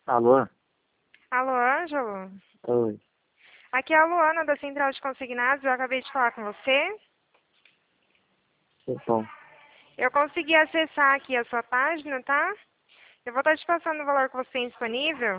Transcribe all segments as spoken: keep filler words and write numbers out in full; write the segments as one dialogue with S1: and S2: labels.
S1: Alô?
S2: Alô, Ângelo?
S1: Oi.
S2: Aqui é a Luana da Central de Consignados, eu acabei de falar com você.
S1: Tudo bom?
S2: Eu consegui acessar aqui a sua página, tá? Eu vou estar te passando o valor que você tem disponível.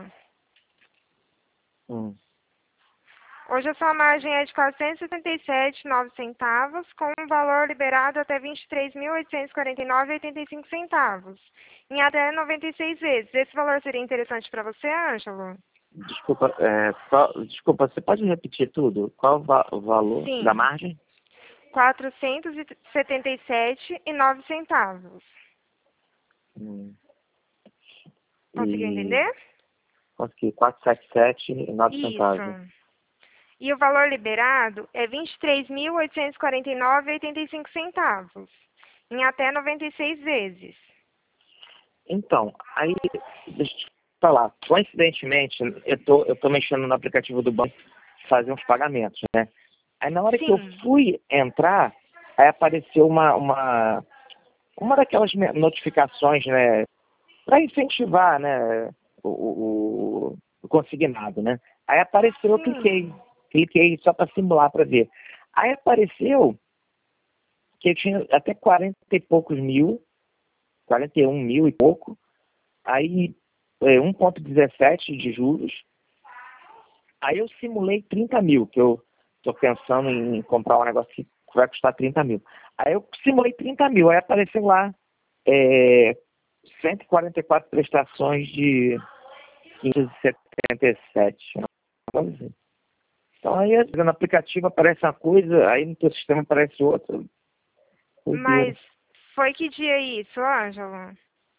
S1: Hum.
S2: Hoje a sua margem é de quatrocentos e setenta e sete vírgula nove centavos, com um valor liberado até vinte e três mil oitocentos e quarenta e nove vírgula oitenta e cinco centavos, em até noventa e seis vezes. Esse valor seria interessante para você, Ângelo?
S1: Desculpa, é, só, desculpa, você pode repetir tudo? Qual o, va o valor da
S2: Sim,
S1: margem?
S2: quatrocentos e setenta e sete vírgula nove centavos.
S1: Hum.
S2: Conseguiu
S1: E
S2: entender?
S1: consegui quatrocentos e setenta e sete e nove centavos.
S2: Isso. E o valor liberado é vinte e três mil oitocentos e quarenta e nove vírgula oitenta e cinco centavos, em até noventa e seis vezes.
S1: Então, aí, deixa eu te falar. Coincidentemente, eu tô, eu tô mexendo no aplicativo do banco fazer uns pagamentos, né? Aí na hora que eu
S2: Sim.
S1: fui entrar, aí apareceu uma, uma, uma daquelas me- notificações, né? Para incentivar, né, o, o, o consignado, né? Aí apareceu, eu cliquei,
S2: Sim.
S1: cliquei só para simular para ver. Aí apareceu que eu tinha até quarenta e poucos mil, quarenta e um mil e pouco, aí é, um vírgula dezessete de juros, aí eu simulei trinta mil, que eu estou pensando em comprar um negócio que vai custar trinta mil. Aí eu simulei trinta mil, aí apareceu lá é, cento e quarenta e quatro prestações de quinze e setenta e sete. Vamos ver. Então aí no aplicativo aparece uma coisa, aí no teu sistema aparece outra. Doideira.
S2: Mas foi que dia isso, Ângelo?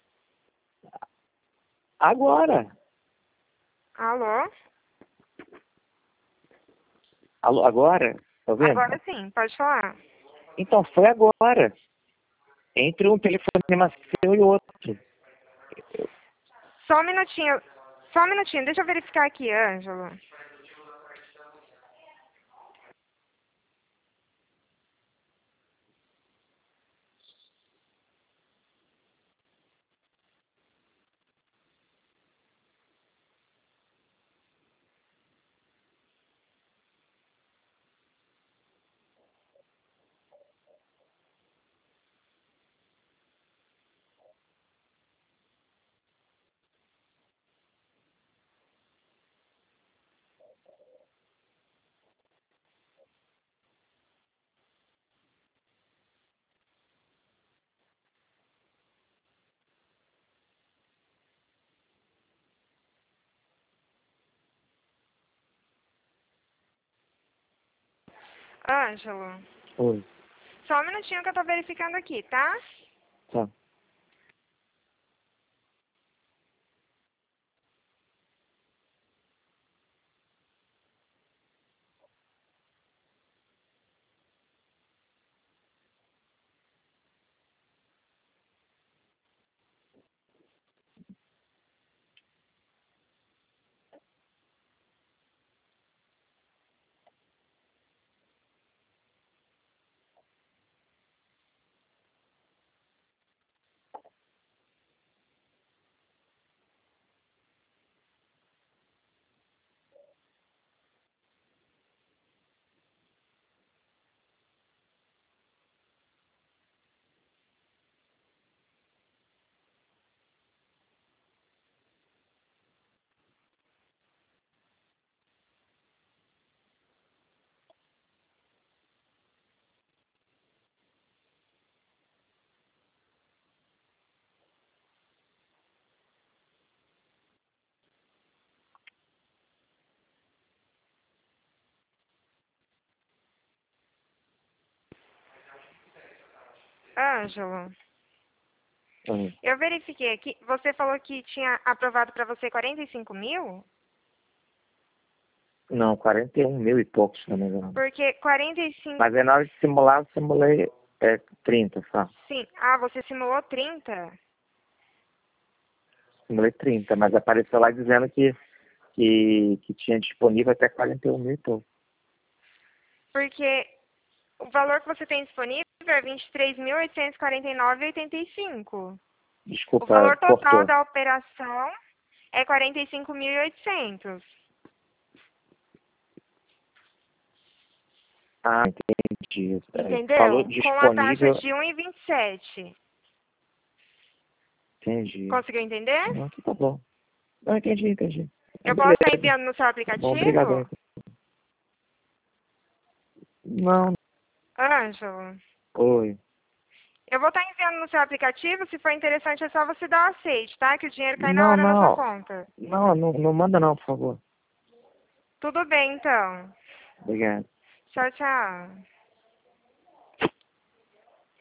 S1: Agora.
S2: Alô?
S1: Alô, agora? Tá vendo?
S2: Agora sim, pode falar.
S1: Então foi agora. Entre um telefonema seu e outro.
S2: Só um minutinho. Só um minutinho, deixa eu verificar aqui, Ângelo. Ângelo,
S1: Oi.
S2: só um minutinho que eu tô verificando aqui, tá?
S1: Tá.
S2: Ângelo,
S1: Oi.
S2: eu verifiquei aqui. Você falou que tinha aprovado pra você quarenta e cinco mil?
S1: Não, quarenta e um mil e poucos, se não me engano.
S2: Porque quarenta e cinco.
S1: Mas aí na hora de simular, eu simulei é, trinta, só.
S2: Sim. Ah, você simulou trinta?
S1: Simulei trinta, mas apareceu lá dizendo que, que, que tinha disponível até quarenta e um mil e pouco.
S2: Porque o valor que você tem disponível é vinte e três mil oitocentos e quarenta e nove vírgula oitenta e cinco. O
S1: Desculpa,
S2: valor total
S1: cortou.
S2: da operação é quarenta e cinco mil e oitocentos.
S1: Ah, entendi. É, falou
S2: Entendeu? Com a taxa
S1: disponível.
S2: de um vírgula vinte e sete.
S1: Entendi.
S2: Conseguiu entender?
S1: Não, aqui tá bom. Não, entendi, entendi. Então,
S2: Eu posso estar
S1: beleza.
S2: enviando no seu
S1: Tá bom, obrigado.
S2: aplicativo?
S1: Não,
S2: Ângelo,
S1: oi.
S2: eu vou estar enviando no seu aplicativo. Se for interessante, é só você dar o aceite, tá? Que o dinheiro cai na
S1: Não,
S2: hora na sua
S1: não.
S2: conta.
S1: Não, não, não manda não, por favor.
S2: Tudo bem, então.
S1: Obrigado.
S2: Tchau, tchau.